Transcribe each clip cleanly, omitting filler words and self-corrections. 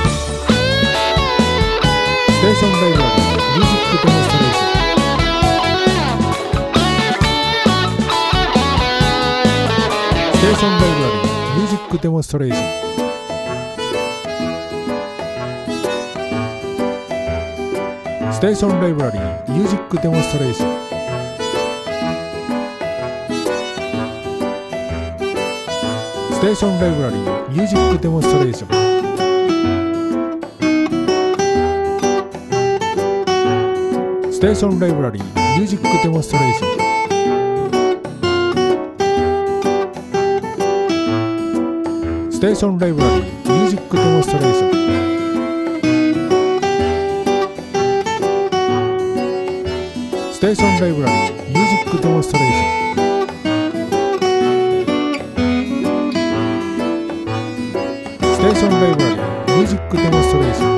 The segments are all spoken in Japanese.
ステーションライブラリーミュージックデモンストレーション。ステーションライブラリーミュージックデモンストレーション。ステーションライブラリーミュージックデモンストレーション。ステーションライブラリーミュージックデモンストレーション。ステーションライブラリーミュージックデモンストレーション。ステーションライブラリーミュージックデモンストレーション。ステーションライブラリーミュージックデモンストレーション。ステーションライブラリーミュージックデモンストレーション。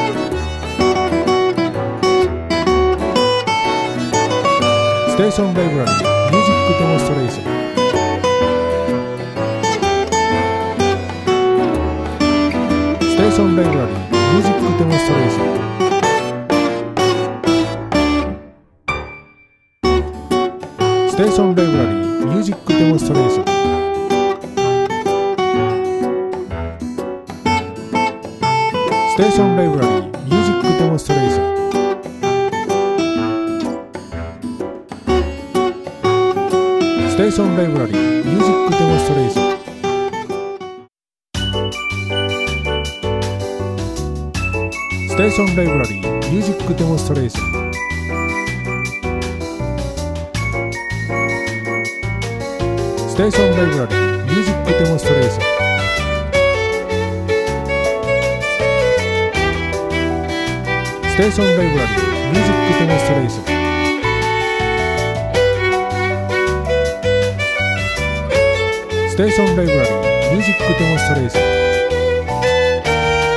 ステーションライブラリーミュージックデモンストレーション。ステーションライブラリーミュージックデモンストレーション。ステーションライブラリーミュージックデモンストレーション。ステーションライブラリーミュージックデモンストレーション。ステーションライブラリーミュージックデモンストレーション。ステーションライブラリーミュージックデモンストレーション。ステーションライブラリーミュージックデモンストレーション。ステーションライブラリーミュージックデモンストレーション。ステーションライブラリーミュージックデモンストレーション。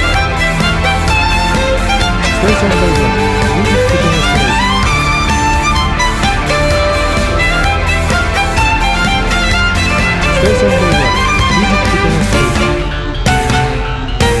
ステーションバイブラリーミュージックデモンストレーション。ステーションバイブラリーミュージックデモンストレーション。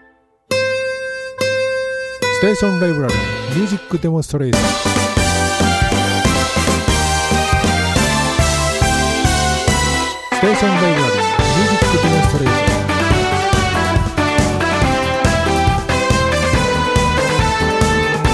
ステーションライブラリーミュージックデモンストレーション。ステーションライブラリーミュージックデモンストレーション。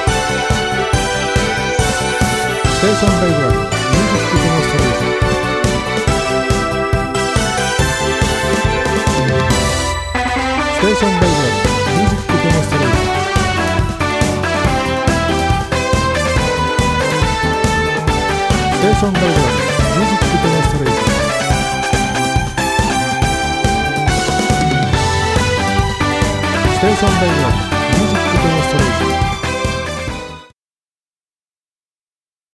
ステーションライブラリーミュージックデモンストレーション。ステーションライブラリーミュージックデモンストレーション。ステーションライブラリーミュージックデモンストレーション。ステーションライブラリーミュージックデモンストレーション。ステーションライブラリーミュージックデモンストレーション。ステーションライブラリーミュージックデモンストレーション。